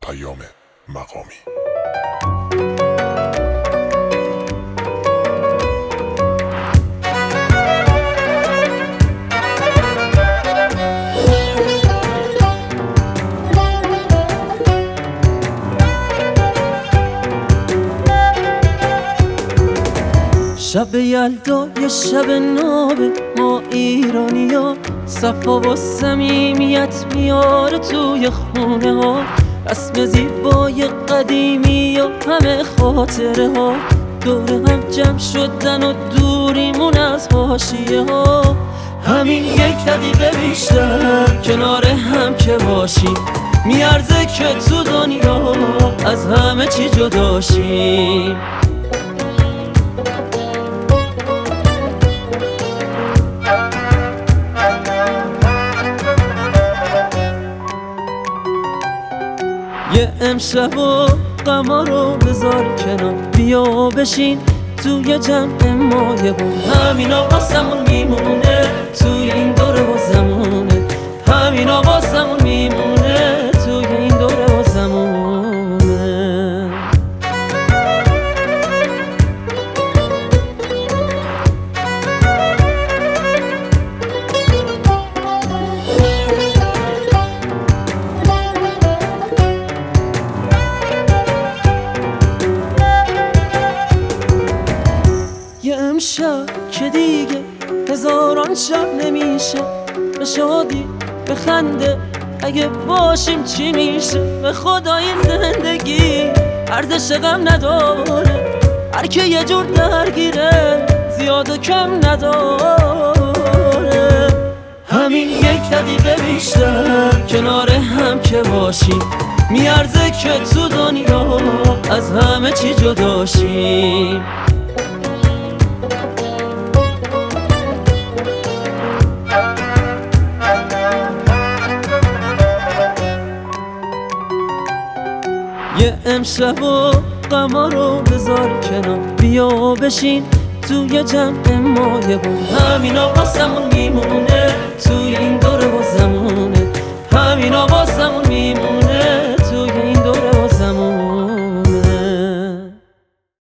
مقامی. شب یلدا یه شب نابه ما ایرانیا، صفا و صمیمیت میاره توی خونه ها، رسم زیبای قدیمی و همه خاطره ها، دور هم جمع شدن و دوریمون از حاشیه ها. همین یک دقیقه بیشتر کنار هم که باشیم میارزه که تو دنیا از همه چی جداشیم. یه امشب و غما رو بذار کنار، بیا بشین توی جمع مایه بود، همینا واسمون میمونه توی این دوره و زمونه، همینا واسمون میمونه توی این دوره و زمونه. یه امشب که دیگه هزاران شب نمیشه، به شادی به خنده اگه باشیم چی میشه، به خدا این زندگی ارزش غم نداره، هر که یه جور درگیره زیاد و کم نداره. همین یک دقیقه بیشتر کنار هم که باشیم میارزه که تو دنیا از همه چی جداشیم. یه امشب و غما رو بذار کنار، بیا بشین توی جمع مایه بود، همینا واسمون میمونه